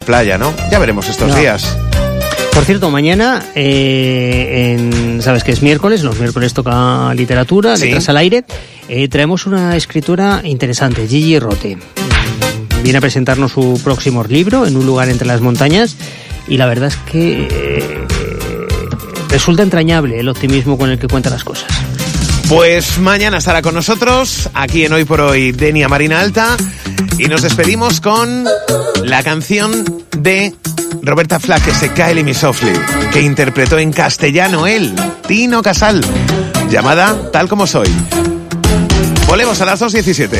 playa, ¿no? Ya veremos estos días. Por cierto, mañana, sabes que es miércoles, los miércoles toca literatura, sí. Letras al aire. Traemos una escritora interesante, Gigi Rote. Viene a presentarnos su próximo libro, En un lugar entre las montañas, y la verdad es que resulta entrañable el optimismo con el que cuenta las cosas. Pues mañana estará con nosotros, aquí en Hoy por Hoy, Denia Marina Alta, y nos despedimos con la canción de Roberta Flack, que se cae mi softly, que interpretó en castellano él, Tino Casal, llamada Tal como soy. Volvemos a las 2:17.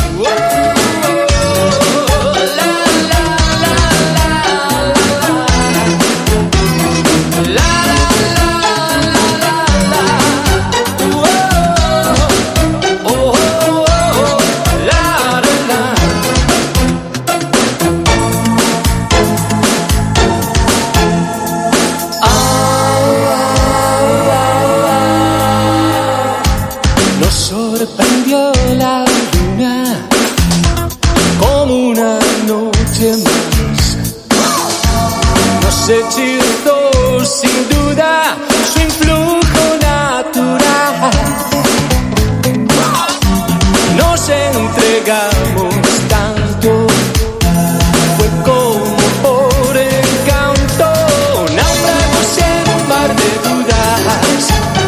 Sorprendió la luna como una noche más. Nos hechizó sin duda su influjo natural. Nos entregamos tanto, fue como por encanto. Naufragos en un mar de dudas,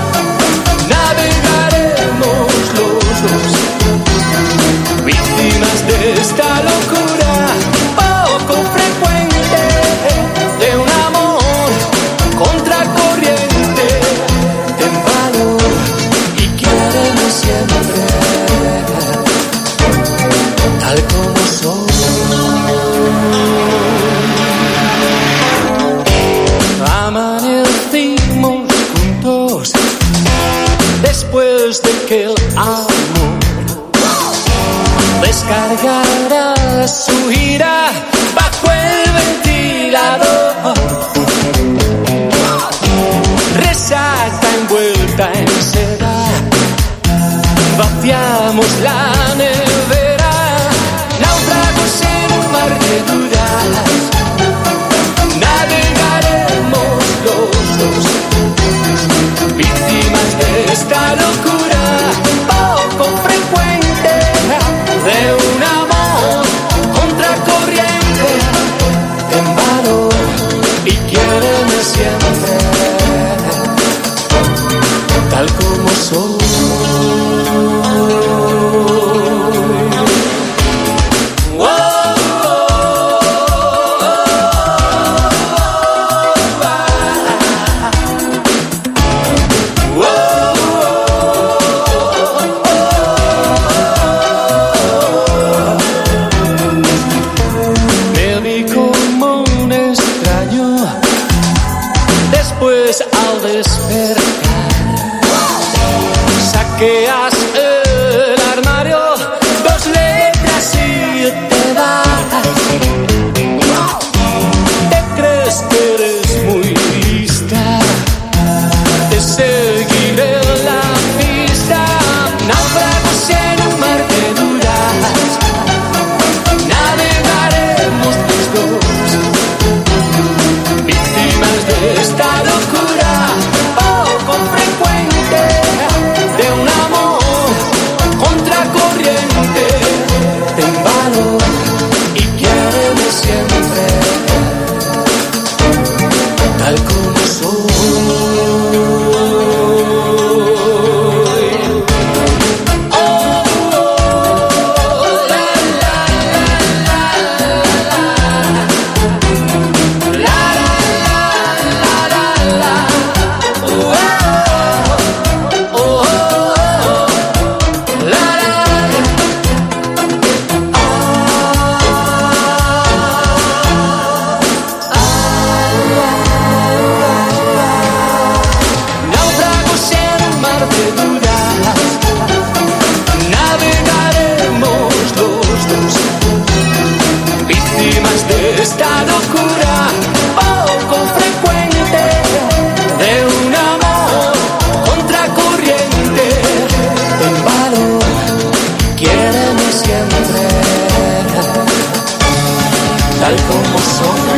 navegaremos los dos, víctimas de esta locura poco frecuente de un amor contracorriente. Ten valor y quiéreme siempre, tal como soy. Amanecimos juntos después de que el amor descargará su ira bajo el ventilador. Resaca envuelta en seda, vaciamos la nevera. Náufragos en un mar de dudas, navegaremos los dos, víctimas de esta locura poco frecuente de un amor contracorriente. Ten valor y quiéreme siempre, tal como soy. Al despertar, saqueas el armario, 2 letras y te vas. Te crees que eres muy lista, te seguiré la pista. Náufragos en un mar de dudas, navegaremos los dos, víctimas de esta locura poco frecuente de un amor contracorriente. Ten valor y quiéreme siempre, tal como soy. Esta locura poco frecuente de un amor contracorriente. Ten valor, quiéreme siempre, tal como